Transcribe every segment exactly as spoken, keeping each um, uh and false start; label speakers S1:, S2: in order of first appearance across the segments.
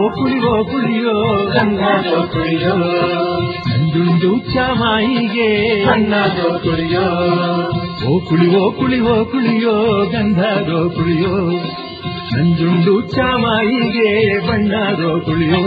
S1: ಕುಳಿವೋ ಕುಳಿಯೋ
S2: ಗಂಧದೋ ಕುಳಿಯೋ
S1: ನಂಜುಂಡು ಚಾಮಾಯಿಗೆ
S2: ಬಣ್ಣದೋ ಕುಳಿಯೋ
S1: ಓ ಕುಳಿವೋ ಕುಳಿವೋ ಕುಳಿಯೋ ಗಂಧದೋ ಕುಳಿಯೋ ನಂಜುಂಡು ಚಾಮಾಯಿಗೆ ಬಣ್ಣದೋ ಕುಳಿಯೋ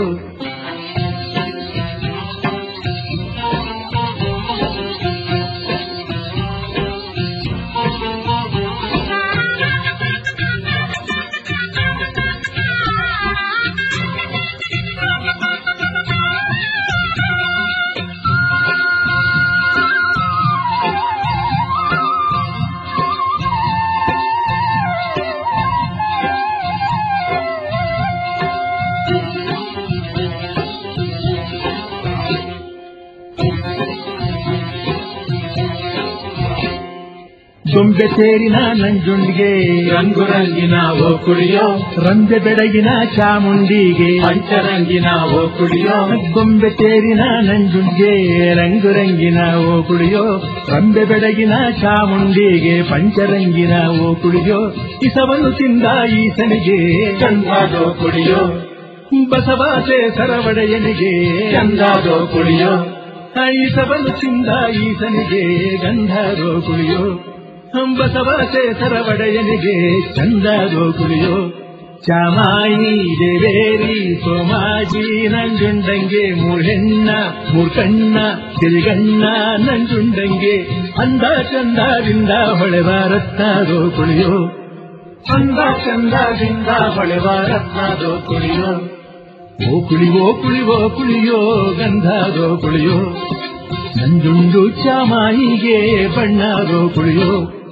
S1: ಗೊಂಬೆ ತೇರಿನ ನಂಜುಂಡಿಗೆ
S2: ರಂಗುರಂಗಿನ ಓ ಕುಳಿಯೋ
S1: ರಂಜೆ ಬೆಳಗಿನ ಚಾಮುಂಡಿಗೆ
S2: ಪಂಚರಂಗಿನ ಓ ಕುಳಿಯೋ
S1: ಗೊಂಬೆ ತೇರಿನ ನಂಜುಂಡಿಗೆ ರಂಗುರಂಗಿನ ಓ ಕುಳಿಯೋ ರಂಬೆ ಬೆಳಗಿನ ಚಾಮುಂಡಿಗೆ ಪಂಚರಂಗಿನ ಓ ಕುಳಿಯೋ ಇಸವನ್ನು ತಿಂದ ಈಸನಿಗೆ
S2: ಗಂಧದೋ ಕುಳಿಯೋ
S1: ಬಸವಾಸೆ ಸರವಡೆಯನಿಗೆ
S2: ಗಂಧದೋ ಕುಳಿಯೋ
S1: ಈಸವನ್ನು ತಿಂದ ಈಸನಿಗೆ ಗಂಧದೋ ಕುಳಿಯೋ ಬಸವಾಸೆ ಸರವಡೆಯನಿಗೆ ಚಂದದೋ ಕುಳಿಯೋ ಚಾಮಾಯಿ ದೇವೇರಿ ಸೋಮಾಜಿ ನಂಜುಂಡಂಗೆ ಮೂರ್ಹೆಣ್ಣ ಮೂರ್ಕಣ್ಣ ತಿರಿಗಣ್ಣ ನಂಜುಂಡಂಗೆ ಅಂದ ಚಂದದಿಂದ ಹೊಳೆವ ರತ್ನದೋ ಕುಳಿಯೋ
S2: ಅಂದ ಚಂದದಿಂದ ಹೊಳೆವ ರತ್ನದೋ ಕುಳಿಯೋ
S1: ಓ ಕುಳಿವೋ ಕುಳಿವೋ ಕುಳಿಯೋ ಗಂಧದೋ ಕುಳಿಯೋ ನಂಜುಂಡು ಚಾಮಾಯಿಗೆ ಬಣ್ಣದೋ ಕುಳಿಯೋ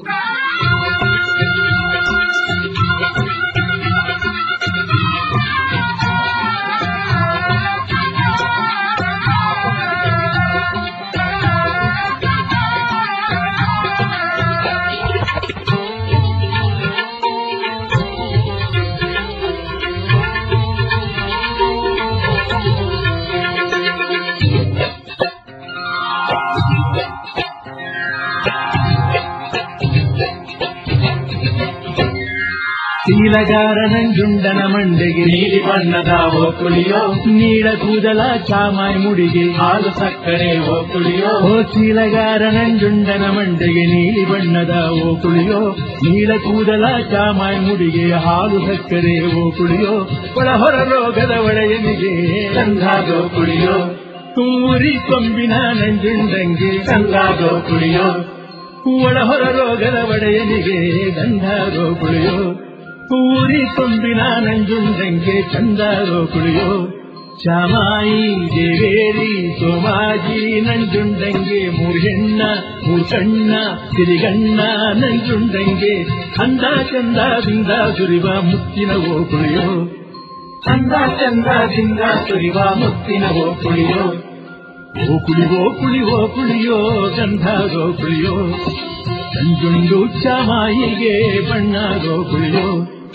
S1: ಶೀಲಗಾರ ನಂಜುಂಡನ ಮಂಡೆಗೆ
S2: ನೀಲಿ ಬಣ್ಣದ ಓ ಕುಳಿಯೋ
S1: ನೀಳ ಕೂದಲ ಚಾಮಾಯಿ ಮುಡಿಗೆ
S2: ಹಾಲು ಸಕ್ಕರೆ ಓ ಕುಳಿಯೋ
S1: ಓ ಶೀಲಗಾರ ನಂಜುಂಡನ ಮಂಡೆಗೆ ನೀಲಿ ಬಣ್ಣದ ಓ ಕುಳಿಯೋ ನೀಳ ಕೂದಲ ಚಾಮಾಯಿ ಮುಡಿಗೆ ಹಾಲು ಸಕ್ಕರೆ ಓ ಕುಳಿಯೋ ಒಳಹೊರ ರೋಗದ ಒಳೆಯನಿಗೆ
S2: ಗಂಧದೋ ಕುಳಿಯೋ
S1: ಊರಿ ಕೊಂಬಿನ ನಂಜುಂಡಂಗೆ
S2: ಗಂಧದೋ ಕುಳಿಯೋ
S1: ಒಳಹೊರ ರೋಗದ ಒಡೆಯನಿಗೆ ಗಂಧದೋ ಕುಳಿಯೋ ಊರಿ ಕೊಂಬಿನ ನಂಜುಂಡಂಗೆ ಚಂದದೋ ಕುಳಿಯೋ ಚಾಮಾಯಿ ದೇವೇರಿ ಸೋಮಾಜಿ ನಂಜುಂಡಂಗೆ ಮೂರ್ಹೆಣ್ಣ ಮೂರ್ಕಣ್ಣ ತಿರಿಗಣ್ಣ ನಂಜುಂಡಂಗೆ ಅಂದ ಚಂದದಿಂದ ಸುರಿವ ಮುತ್ತಿನ ಓ ಕುಳಿಯೋ
S2: ಅಂದ ಚಂದದಿಂದ ಸುರಿವ ಮುತ್ತಿನ ಓ ಕುಳಿಯೋ
S1: ಓ ಕುಳಿವೋ ಕುಳಿವೋ ಕುಳಿಯೋ ಗಂಧದೋ ಕುಳಿಯೋ ನಂಜುಂಡು ಚಾಮಾಯಿಗೆ ಬಣ್ಣದೋ ಕುಳಿಯೋ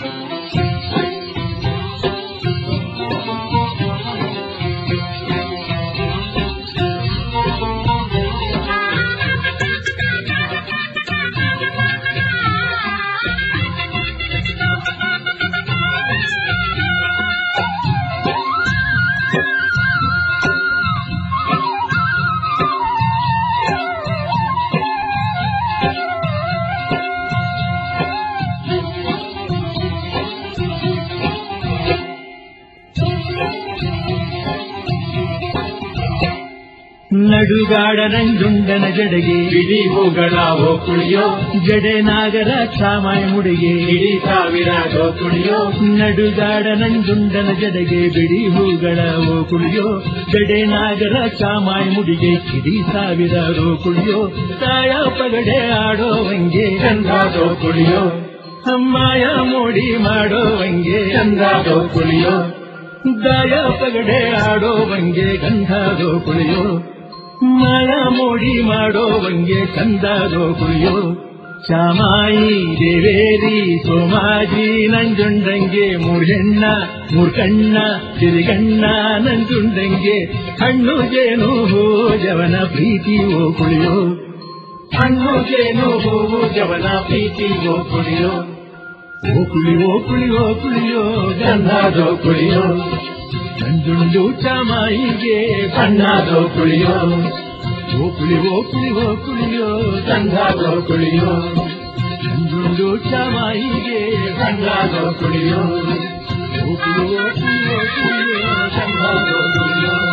S1: ನಡುಗಾಡ ನಂಜುಂಡನ ಜಡೆಗೆ
S2: ಬಿಡಿ ಹೂಗಳ ಓ ಕುಳಿಯೋ
S1: ಜಡೆ ನಾಗರ ಚಾಮಾಯಿ ಮುಡಿಗೆ
S2: ಇಡೀ ಸಾವಿರ ಕುಳಿಯೋ
S1: ನಡುಗಾಡ ನಂಜುಂಡನ ಜಡೆಗೆ ಬಿಡಿ ಹೂಗಳ ಓ ಕುಳಿಯೋ ಜಡೆ ನಾಗರ ಚಾಮಾಯಿ ಮುಡಿಗೆ ಕಿಡಿ ಸಾವಿರ ಕುಳಿಯೋ ತಾಯ ಪಗಡೆ ಆಡೋವಂಗೆ
S2: ಗಂಧದೋ ಕುಳಿಯೋ
S1: ಅಮ್ಮಾಯ ಮೋಡಿ ಮಾಡೋವಂಗೆ
S2: ಗಂಧದೋ ಕುಳಿಯೋ
S1: ದಾಯ ಪಗಡೆ ಆಡೋವಂಗೆ ಗಂಧದೋ ಕುಳಿಯೋ ಮಾಯ ಮೋಡಿ ಮಾಡೋವಂಗೆ ಚಂದದೋ ಕುಳಿಯೋ ಚಾಮಾಯಿ ದೇವೇರಿ ಸೋಮಾಜಿ ನಂಜುಂಡಂಗೆ ಮೂರ್ಹೆಣ್ಣ ಮೂರ್ಕಣ್ಣ ತಿರಿಗಣ್ಣ ನಂಜುಂಡಂಗೆ ಹಣ್ಣು ಜೇನು ಹೋ ಜವನ ಪ್ರೀತಿ ಓ ಕುಳಿಯೋ
S2: ಹಣ್ಣು ಜೇನು ಹೂವು ಜವನ ಪ್ರೀತಿ ಓ ಕುಳಿಯೋ
S1: ಓ ಕುಳಿಯೋ ಕುಳಿಯೋ ಕುಳಿಯೋ
S2: ಗಂಧದೋ ಕುಳಿಯೋ
S1: ನಂಜುಂಡು ಚಾಮಾಯಿಗೆ
S2: ಸಣ್ಣದೋ ಕುಳಿಯೋ
S1: ಓ ಕುಳಿಯೋ ಕುಳಿಯೋ ಕುಳಿಯೋ
S2: ಸಣ್ಣದೋ ಕುಳಿಯೋ
S1: ನಂಜುಂಡು ಚಾಮಾಯಿಗೆ
S2: ಸಣ್ಣದೋ ಕುಳಿಯೋ
S1: ಓ ಕುಳಿಯೋ ಕುಳಿಯೋ ಕುಳಿಯೋ
S2: ಸಣ್ಣದೋ ಕುಳಿಯೋ